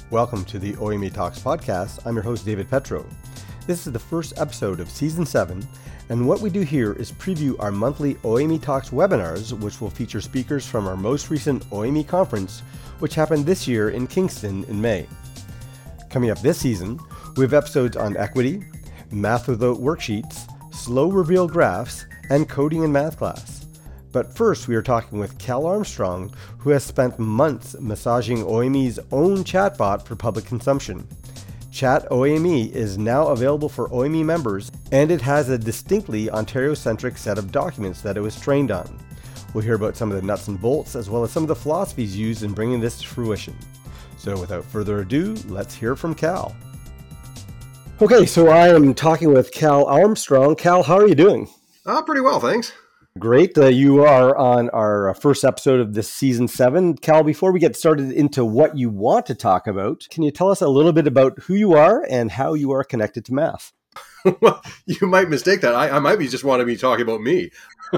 Welcome to the OEME Talks podcast. I'm your host, David Petro. This is the first episode of Season 7, and what we do here is preview our monthly OEME Talks webinars, which will feature speakers from our most recent OEME conference, which happened this year in Kingston in May. Coming up this season, we have episodes on equity, math without worksheets, slow reveal graphs, and coding in math class. But first, we are talking with Cal Armstrong, who has spent months massaging OEME's own chatbot for public consumption. Chat OEME is now available for OEME members, and it has a distinctly Ontario-centric set of documents that it was trained on. We'll hear about some of the nuts and bolts, as well as some of the philosophies used in bringing this to fruition. So without further ado, let's hear from Cal. Okay, so I am talking with Cal Armstrong. Cal, how are you doing? Pretty well, thanks. Great. You are on our first episode of this season 7. Cal, before we get started into what you want to talk about, can you tell us a little bit about who you are and how you are connected to math? Well, you might mistake that. I might be just want to be talking about me.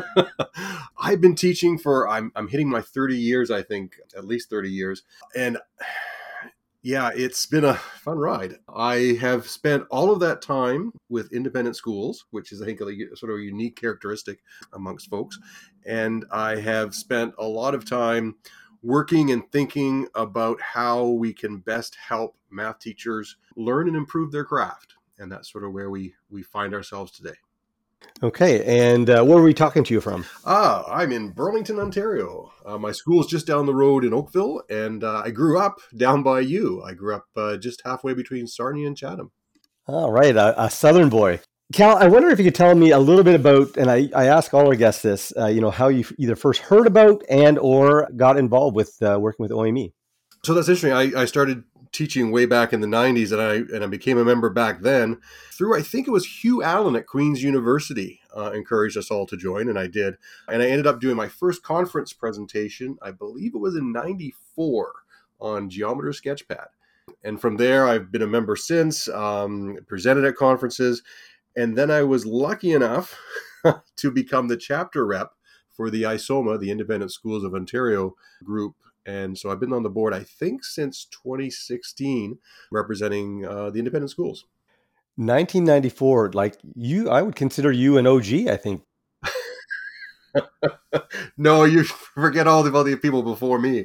I've been teaching for, I'm hitting my 30 years, I think, at least 30 years. And yeah, it's been a fun ride. I have spent all of that time with independent schools, which is, I think, a sort of a unique characteristic amongst folks. And I have spent a lot of time working and thinking about how we can best help math teachers learn and improve their craft. And that's sort of where we find ourselves today. Okay, and where are we talking to you from? I'm in Burlington, Ontario. My school is just down the road in Oakville, and I grew up down by you. I grew up just halfway between Sarnia and Chatham. All right, a Southern boy. Cal, I wonder if you could tell me a little bit about, and I ask all our guests this, how you either first heard about and or got involved with working with OEME. So that's interesting. I started teaching way back in the 90s, and I became a member back then through, I think it was Hugh Allen at Queen's University encouraged us all to join, and I did. And I ended up doing my first conference presentation, I believe it was in 94, on Geometer Sketchpad. And from there, I've been a member since, presented at conferences, and then I was lucky enough to become the chapter rep for the ISOMA, the Independent Schools of Ontario group. And so I've been on the board, I think, since 2016, representing the independent schools. 1994, like you, I would consider you an OG, I think. No, you forget all about the people before me.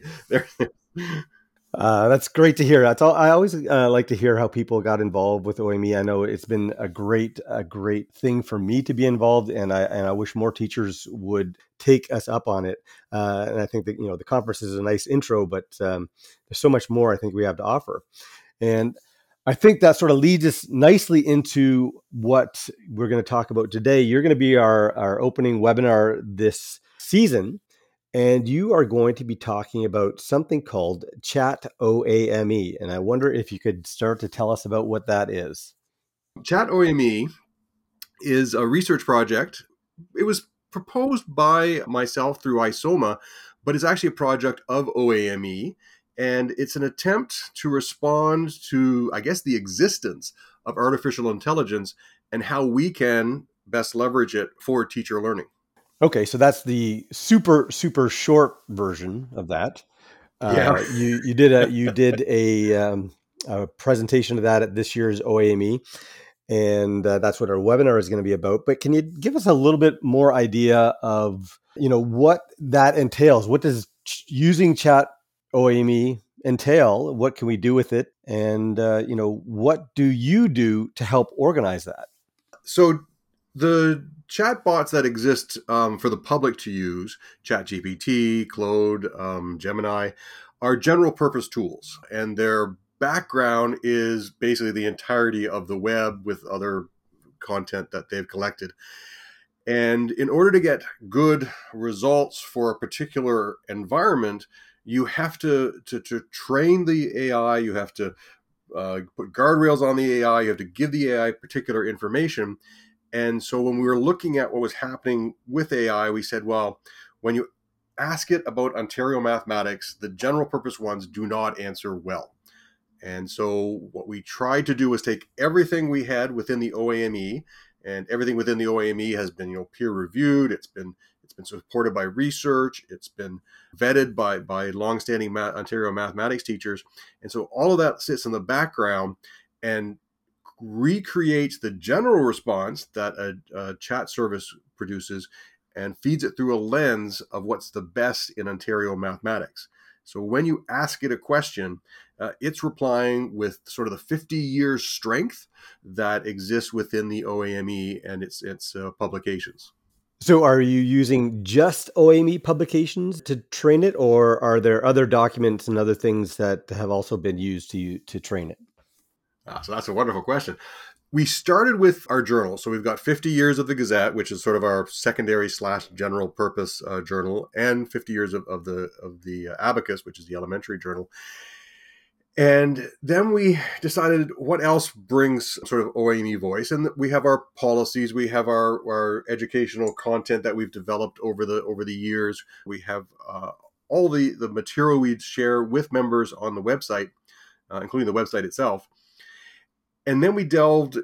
That's great to hear. That's all. I always like to hear how people got involved with OEME. I know it's been a great thing for me to be involved, and I wish more teachers would take us up on it. And I think that the conference is a nice intro, but there's so much more I think we have to offer. And I think that sort of leads us nicely into what we're going to talk about today. You're going to be our opening webinar this season. And you are going to be talking about something called Chat OEME. And I wonder if you could start to tell us about what that is. Chat OEME is a research project. It was proposed by myself through ISOMA, but it's actually a project of OEME. And it's an attempt to respond to, I guess, the existence of artificial intelligence and how we can best leverage it for teacher learning. Okay, so that's the super short version of that. Yeah, you did a presentation of that at this year's OEME, and that's what our webinar is going to be about. But can you give us a little bit more idea of what that entails? What does using Chat OEME entail? What can we do with it? And what do you do to help organize that? So the chatbots that exist for the public to use, ChatGPT, Claude, Gemini, are general purpose tools. And their background is basically the entirety of the web with other content that they've collected. And in order to get good results for a particular environment, you have to train the AI, you have to put guardrails on the AI, you have to give the AI particular information. And so when we were looking at what was happening with AI, we said, well, when you ask it about Ontario mathematics, the general purpose ones do not answer well. And so what we tried to do was take everything we had within the OEME, and everything within the OEME has been, peer reviewed. It's been It's been supported by research. It's been vetted by longstanding Ontario mathematics teachers. And so all of that sits in the background and recreates the general response that a chat service produces and feeds it through a lens of what's the best in Ontario mathematics. So when you ask it a question, it's replying with sort of the 50 years strength that exists within the OAME and its publications. So are you using just OAME publications to train it, or are there other documents and other things that have also been used to train it? So that's a wonderful question. We started with our journal. So we've got 50 years of the Gazette, which is sort of our secondary / general purpose journal, and 50 years of the Abacus, which is the elementary journal. And then we decided what else brings sort of OAME voice. And we have our policies, we have our educational content that we've developed over the years. We have all the material we share with members on the website, including the website itself. And then we delved,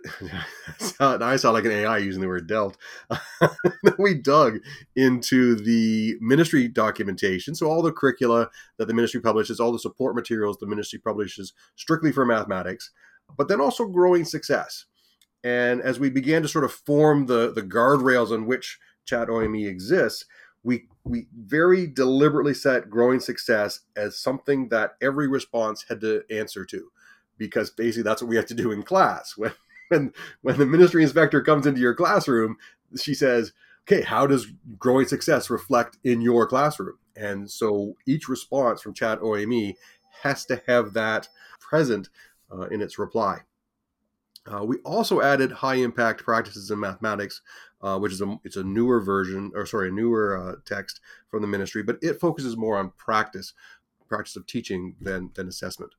I sound like an AI using the word delved. Then we dug into the ministry documentation. So all the curricula that the ministry publishes, all the support materials the ministry publishes strictly for mathematics, but then also growing success. And as we began to sort of form the guardrails on which Chat OAME exists, we very deliberately set growing success as something that every response had to answer to. Because basically that's what we have to do in class. When the ministry inspector comes into your classroom, she says, okay, how does growing success reflect in your classroom? And so each response from Chat OAME has to have that present in its reply. We also added high impact practices in mathematics, which is a newer version, a newer text from the ministry, but it focuses more on practice of teaching than assessment.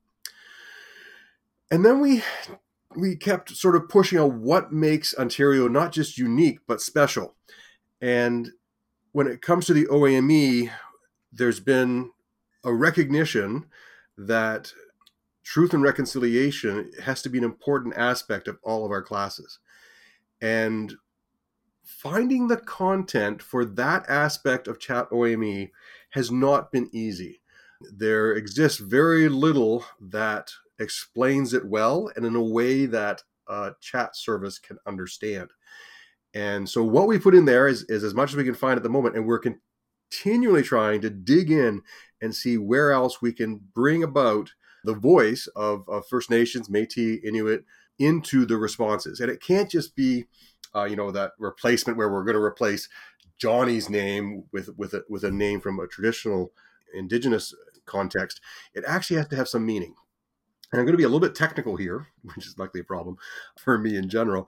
And then we kept sort of pushing on what makes Ontario not just unique, but special. And when it comes to the OAME, there's been a recognition that truth and reconciliation has to be an important aspect of all of our classes. And finding the content for that aspect of Chat OAME has not been easy. There exists very little that explains it well and in a way that a chat service can understand. And so what we put in there is as much as we can find at the moment, and we're continually trying to dig in and see where else we can bring about the voice of First Nations, Métis, Inuit into the responses. And it can't just be that replacement where we're going to replace Johnny's name with a name from a traditional Indigenous context. It actually has to have some meaning. And I'm going to be a little bit technical here, which is likely a problem for me in general.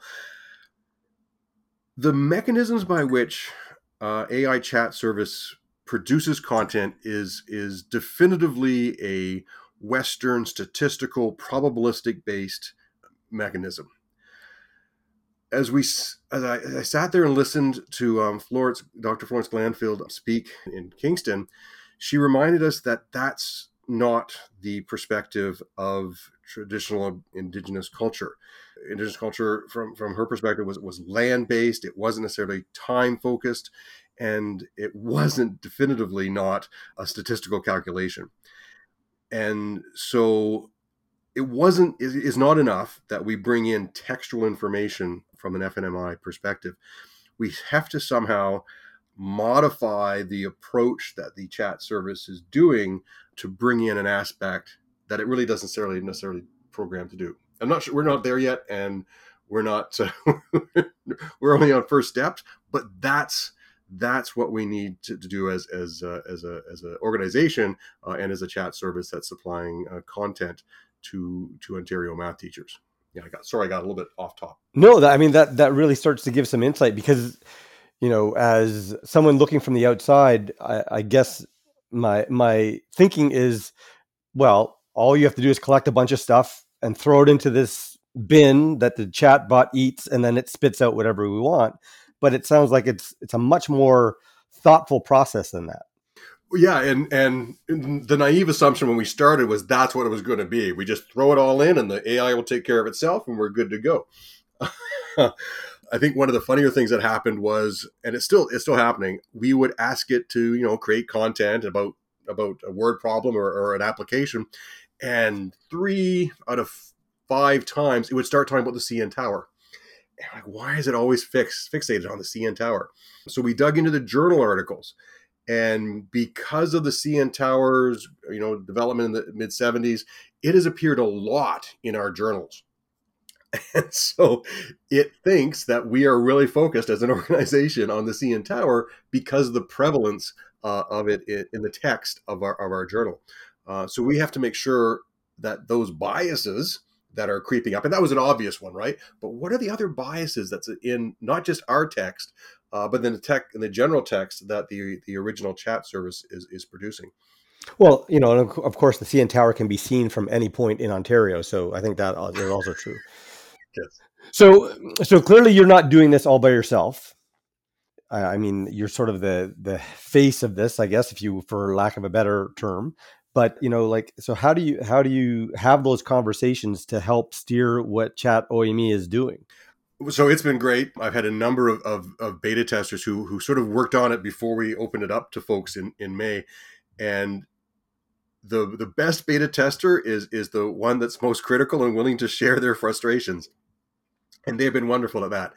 The mechanisms by which AI chat service produces content is definitively a Western statistical probabilistic based mechanism. As I sat there and listened to Dr. Florence Glanfield speak in Kingston, she reminded us that that's not the perspective of traditional Indigenous culture. Indigenous culture, from her perspective, was land-based. It wasn't necessarily time-focused, and it wasn't definitively not a statistical calculation. And so it is not enough that we bring in textual information from an FNMI perspective. We have to somehow modify the approach that the chat service is doing to bring in an aspect that it really doesn't necessarily program to do. I'm not sure, we're not there yet, and we're not we're only on first steps, but that's what we need to do as an organization and as a chat service that's supplying content to Ontario math teachers. Yeah, I got a little bit off top. No, that really starts to give some insight, because as someone looking from the outside, I guess my thinking is, well, all you have to do is collect a bunch of stuff and throw it into this bin that the chat bot eats, and then it spits out whatever we want. But it sounds like it's a much more thoughtful process than that. Yeah, and the naive assumption when we started was that's what it was going to be. We just throw it all in, and the AI will take care of itself, and we're good to go. I think one of the funnier things that happened was, and it's still happening, we would ask it to, create content about a word problem or an application, and 3 out of 5 times it would start talking about the CN Tower. And like, why is it always fixated on the CN Tower? So we dug into the journal articles, and because of the CN Tower's development in the mid 70s, it has appeared a lot in our journals. And so it thinks that we are really focused as an organization on the CN Tower because of the prevalence of it in the text of our journal. So we have to make sure that those biases that are creeping up, and that was an obvious one, right? But what are the other biases that's in not just our text, but then the general text that the original chat service is producing? Well, and of course, the CN Tower can be seen from any point in Ontario, so I think that is also true. Yes. So clearly, you're not doing this all by yourself. I mean, you're sort of the face of this, I guess, for lack of a better term. But so how do you have those conversations to help steer what Chat OEME is doing? So it's been great. I've had a number of beta testers who sort of worked on it before we opened it up to folks in May, and the best beta tester is the one that's most critical and willing to share their frustrations, and they've been wonderful at that.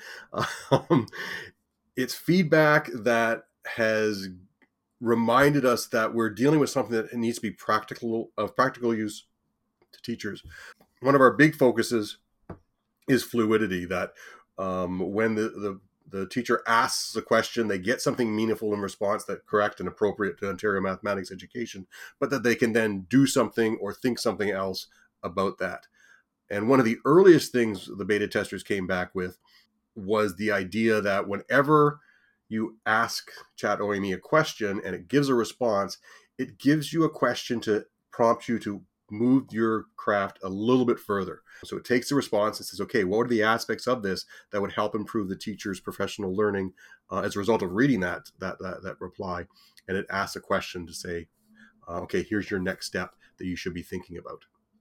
It's feedback that has reminded us that we're dealing with something that needs to be practical use to teachers. One of our big focuses is fluidity. That when the teacher asks a question, they get something meaningful in response that's correct and appropriate to Ontario mathematics education, but that they can then do something or think something else about that. And one of the earliest things the beta testers came back with was the idea that whenever you ask Chat OEME a question and it gives a response, it gives you a question to prompt you to move your craft a little bit further. So it takes the response and says, okay, what are the aspects of this that would help improve the teacher's professional learning as a result of reading that reply? And it asks a question to say, okay, here's your next step that you should be thinking about.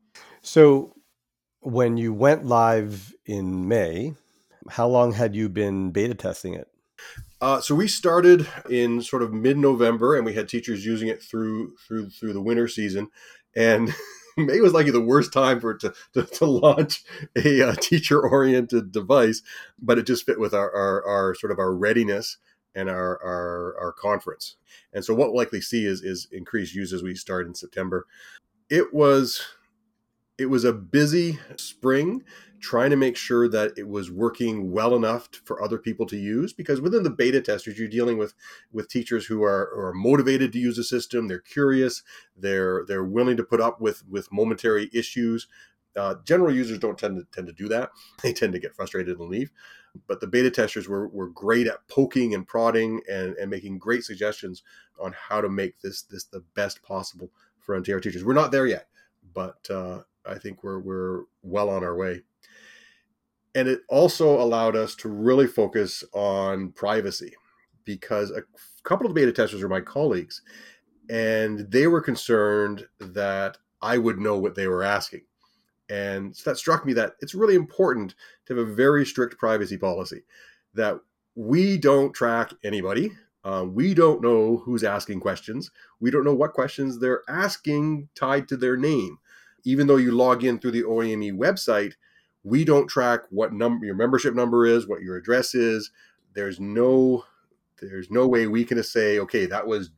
So when you went live in May, how long had you been beta testing it? So we started in sort of mid-November, and we had teachers using it through the winter season. And May was like the worst time for it to launch a teacher-oriented device, but it just fit with our sort of our readiness and our conference. And so what we'll likely see is increased use as we start in September. It was a busy spring trying to make sure that it was working well enough for other people to use, because within the beta testers, you're dealing with teachers who are motivated to use the system. They're curious. They're willing to put up with momentary issues. General users don't tend to do that. They tend to get frustrated and leave. But the beta testers were great at poking and prodding and making great suggestions on how to make this the best possible for Ontario teachers. We're not there yet, but I think we're well on our way. And it also allowed us to really focus on privacy, because a couple of beta testers are my colleagues, and they were concerned that I would know what they were asking. And so that struck me that it's really important to have a very strict privacy policy, that we don't track anybody. We don't know who's asking questions. We don't know what questions they're asking tied to their name. Even though you log in through the OEME website, we don't track what number your membership number is, what your address is. There's no way we can say, okay, that was,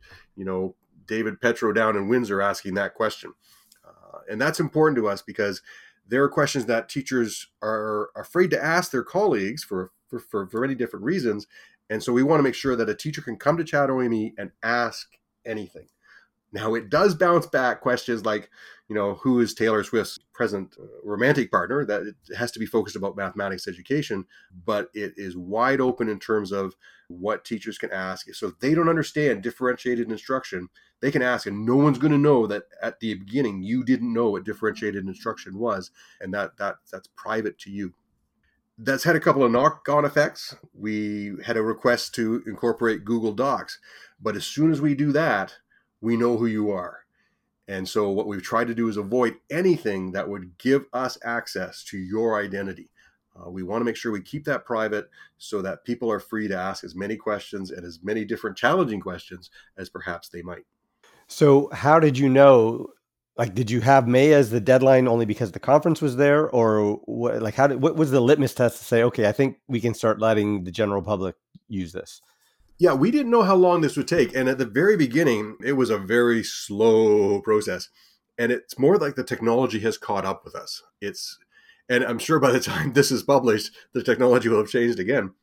David Petro down in Windsor asking that question. And that's important to us because there are questions that teachers are afraid to ask their colleagues for many different reasons. And so we want to make sure that a teacher can come to Chat OEME and ask anything. Now, it does bounce back questions like, who is Taylor Swift's present romantic partner? That it has to be focused about mathematics education, but it is wide open in terms of what teachers can ask. So if they don't understand differentiated instruction, they can ask, and no one's going to know that at the beginning you didn't know what differentiated instruction was, and that's private to you. That's had a couple of knock-on effects. We had a request to incorporate Google Docs, but as soon as we do that, we know who you are. And so what we've tried to do is avoid anything that would give us access to your identity. We want to make sure we keep that private so that people are free to ask as many questions and as many different challenging questions as perhaps they might. So how did you know? Like, did you have May as the deadline only because the conference was there, or what? Like, what was the litmus test to say, okay, I think we can start letting the general public use this? Yeah, we didn't know how long this would take. And at the very beginning, it was a very slow process. And it's more like the technology has caught up with us. And I'm sure by the time this is published, the technology will have changed again.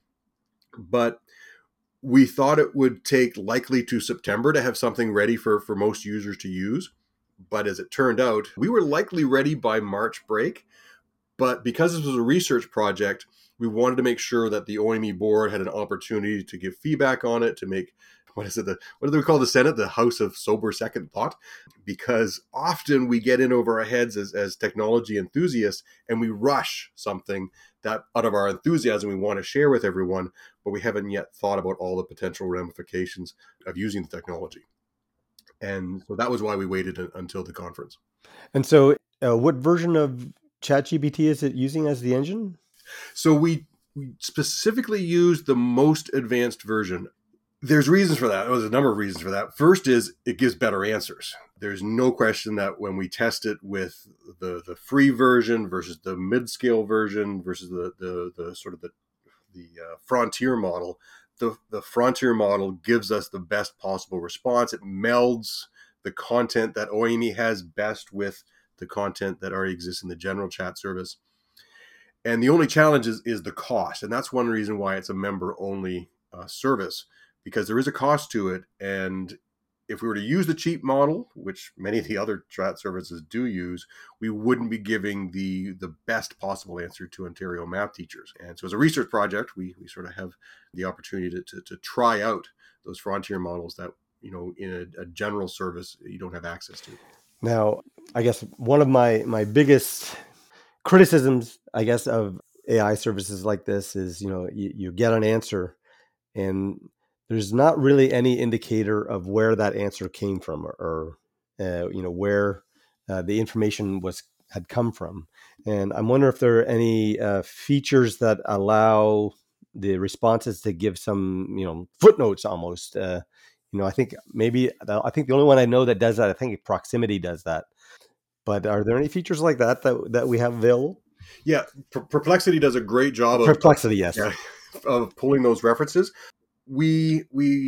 But we thought it would take likely to September to have something ready for most users to use. But as it turned out, we were likely ready by March break. But because this was a research project, we wanted to make sure that the OME board had an opportunity to give feedback on it, to make, what do they call the Senate? The House of Sober Second Thought. Because often we get in over our heads as technology enthusiasts and we rush something that out of our enthusiasm we want to share with everyone, but we haven't yet thought about all the potential ramifications of using the technology. And so that was why we waited until the conference. And so, what version of ChatGPT is it using as the engine? So we specifically used the most advanced version. There's reasons for that. There's a number of reasons for that. First is it gives better answers. There's no question that when we test it with the free version versus the mid-scale version versus the sort of the frontier model, the frontier model gives us the best possible response. It melds the content that OME has best with the content that already exists in the general chat service. And the only challenge is the cost. And that's one reason why it's a member-only service, because there is a cost to it. And if we were to use the cheap model, which many of the other chat services do use, we wouldn't be giving the best possible answer to Ontario math teachers. And so as a research project, we sort of have the opportunity to try out those frontier models that, in a general service, you don't have access to. Now, I guess one of my biggest criticisms, I guess, of AI services like this is, you get an answer and there's not really any indicator of where that answer came from, or where the information had come from. And I'm wondering if there are any features that allow the responses to give some footnotes almost. I think the only one I know that does that, I think Proximity does that. But are there any features like that we have available? Yeah, Perplexity does a great job Perplexity, yes. of pulling those references. We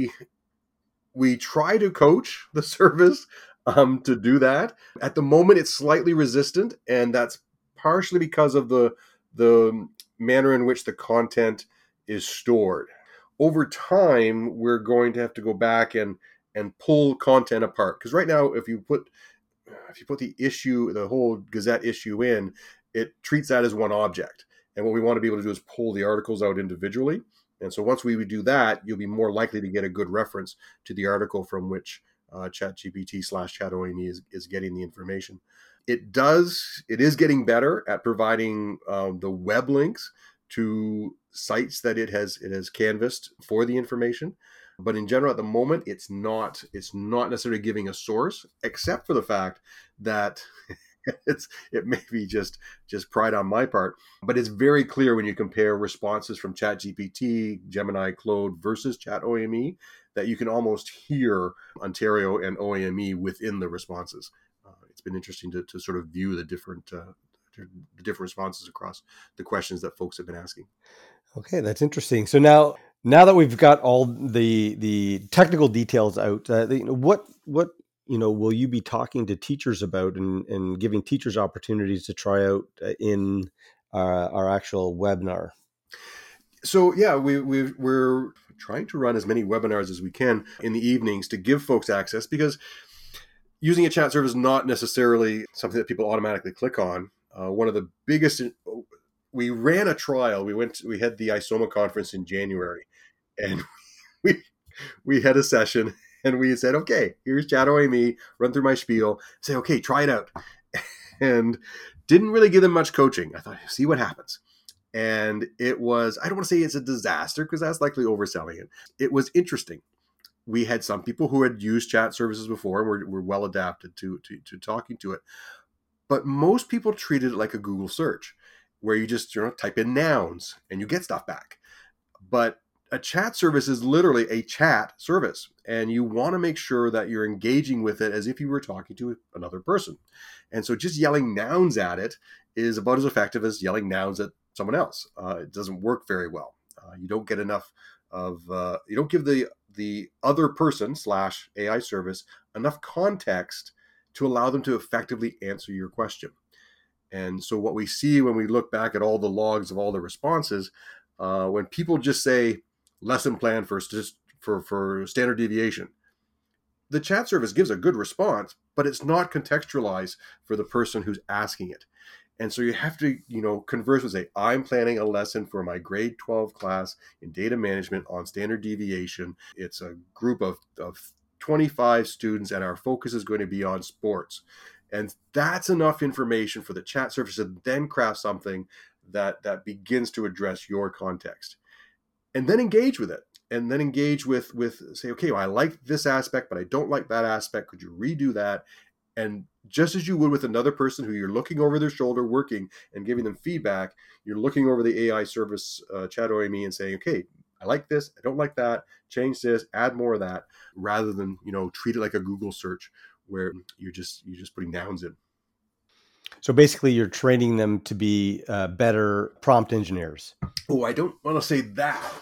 try to coach the service to do that. At the moment, it's slightly resistant, and that's partially because of the manner in which the content is stored. Over time, we're going to have to go back and pull content apart, because right now, if you put the issue, the whole Gazette issue in, it treats that as one object. And what we want to be able to do is pull the articles out individually. And so once we would do that, you'll be more likely to get a good reference to the article from which ChatGPT/ChatOME is getting the information. It is getting better at providing the web links to sites that it has canvassed for the information. But in general, at the moment, it's not necessarily giving a source, except for the fact that it may be just pride on my part, but it's very clear when you compare responses from ChatGPT, Gemini, Claude versus ChatOME that you can almost hear Ontario and OME within the responses. It's been interesting to sort of view the different responses across the questions that folks have been asking. Okay, that's interesting. So now that we've got all the technical details out, what will you be talking to teachers about and giving teachers opportunities to try out in our actual webinar? So yeah, we're trying to run as many webinars as we can in the evenings to give folks access, because using a chat service is not necessarily something that people automatically click on. One of the biggest, we ran a trial. We had the ISOMA conference in January, and we had a session, and we said, okay, here's ChatOME, run through my spiel, say, okay, try it out. And didn't really give them much coaching. I thought, see what happens. And it was, I don't want to say it's a disaster, because that's likely overselling it. It was interesting. We had some people who had used chat services before and were well adapted to talking to it. But most people treated it like a Google search. where you just type in nouns and you get stuff back. But a chat service is literally a chat service, and you want to make sure that you're engaging with it as if you were talking to another person. And so just yelling nouns at it is about as effective as yelling nouns at someone else. It doesn't work very well. You don't get enough of, you don't give the other person / AI service enough context to allow them to effectively answer your question. And so what we see when we look back at all the logs of all the responses, when people just say lesson plan for standard deviation, the chat service gives a good response, but it's not contextualized for the person who's asking it. And so you have to, converse and say, I'm planning a lesson for my grade 12 class in data management on standard deviation. It's a group of 25 students, and our focus is going to be on sports. And that's enough information for the chat service to then craft something that begins to address your context. And then engage with it. And then engage with say, okay, well, I like this aspect, but I don't like that aspect. Could you redo that? And just as you would with another person who you're looking over their shoulder working and giving them feedback, you're looking over the AI service Chat OAME and saying, okay, I like this, I don't like that, change this, add more of that, rather than, treat it like a Google search where you're just putting nouns in. So basically, you're training them to be better prompt engineers. Oh, I don't want to say that.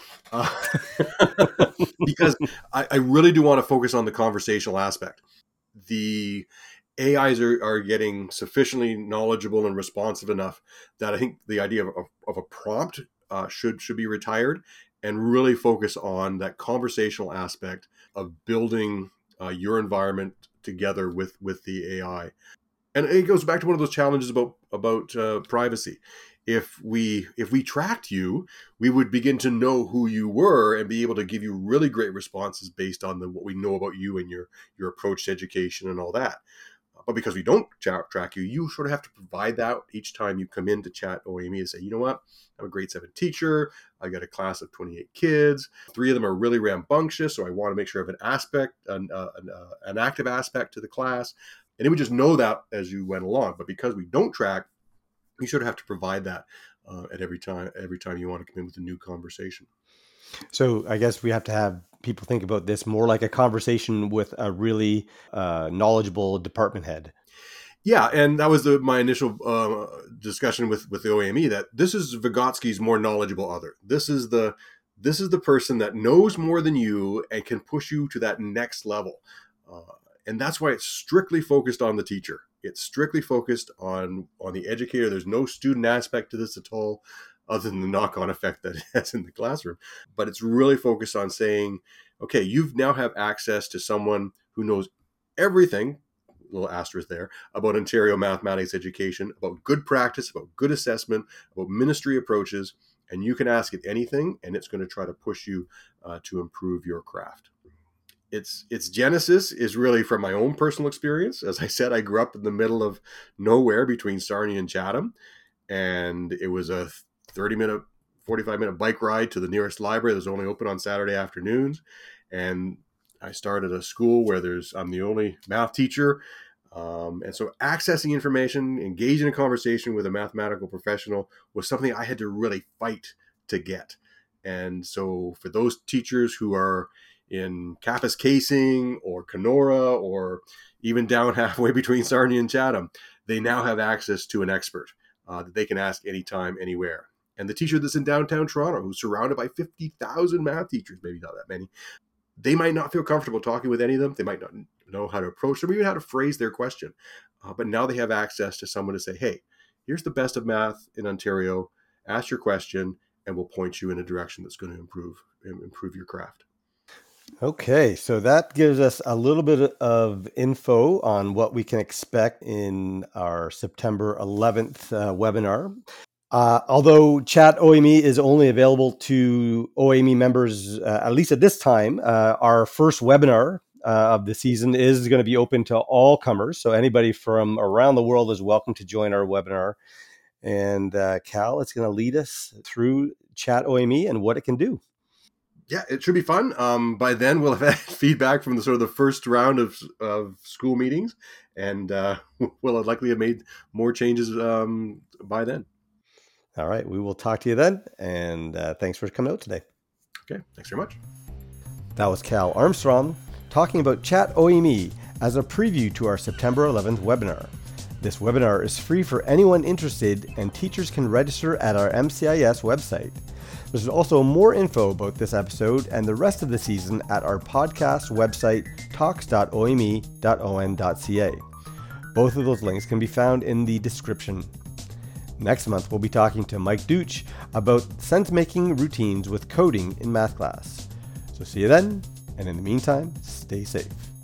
Because I really do want to focus on the conversational aspect. The AIs are getting sufficiently knowledgeable and responsive enough that I think the idea of a prompt should be retired, and really focus on that conversational aspect of building your environment together with the AI. And it goes back to one of those challenges about privacy. If we tracked you, we would begin to know who you were and be able to give you really great responses based on what we know about you and your approach to education and all that. But because we don't track you, you sort of have to provide that each time you come in to Chat OAME and say, you know what, I'm a grade 7 teacher. I got a class of 28 kids. 3 of them are really rambunctious, so I want to make sure I have an active aspect to the class. And it would just know that as you went along. But because we don't track, you sort of have to provide that at every time you want to come in with a new conversation. So I guess we have to have people think about this more like a conversation with a really knowledgeable department head. Yeah, and that was my initial discussion with the OAME, that this is Vygotsky's more knowledgeable other. This is the person that knows more than you and can push you to that next level. And that's why it's strictly focused on the teacher. It's strictly focused on the educator. There's no student aspect to this at all, other than the knock-on effect that it has in the classroom. But it's really focused on saying, okay, you now have access to someone who knows everything, little asterisk there, about Ontario mathematics education, about good practice, about good assessment, about ministry approaches, and you can ask it anything, and it's going to try to push you to improve your craft. Its genesis is really from my own personal experience. As I said, I grew up in the middle of nowhere between Sarnia and Chatham, and it was a 30-minute, 45-minute bike ride to the nearest library that was only open on Saturday afternoons. And I started a school where I'm the only math teacher. And so accessing information, engaging in a conversation with a mathematical professional was something I had to really fight to get. And so for those teachers who are in Kapuskasing or Kenora or even down halfway between Sarnia and Chatham, they now have access to an expert that they can ask anytime, anywhere. And the teacher that's in downtown Toronto, who's surrounded by 50,000 math teachers, maybe not that many, they might not feel comfortable talking with any of them. They might not know how to approach them, or even how to phrase their question. But now they have access to someone to say, hey, here's the best of math in Ontario. Ask your question, and we'll point you in a direction that's going to improve your craft. Okay, so that gives us a little bit of info on what we can expect in our September 11th webinar. Although Chat OAME is only available to OAME members, at least at this time, our first webinar of the season is going to be open to all comers. So anybody from around the world is welcome to join our webinar. And Cal is going to lead us through Chat OAME and what it can do. Yeah, it should be fun. By then, we'll have had feedback from the first round of school meetings, and we'll likely have made more changes by then. All right, we will talk to you then, and thanks for coming out today. Okay, thanks very much. That was Cal Armstrong talking about Chat OEME as a preview to our September 11th webinar. This webinar is free for anyone interested, and teachers can register at our MCIS website. There's also more info about this episode and the rest of the season at our podcast website, talks.oeme.on.ca. Both of those links can be found in the description. Next month, we'll be talking to Mike Deutsch about sense-making routines with coding in math class. So see you then, and in the meantime, stay safe.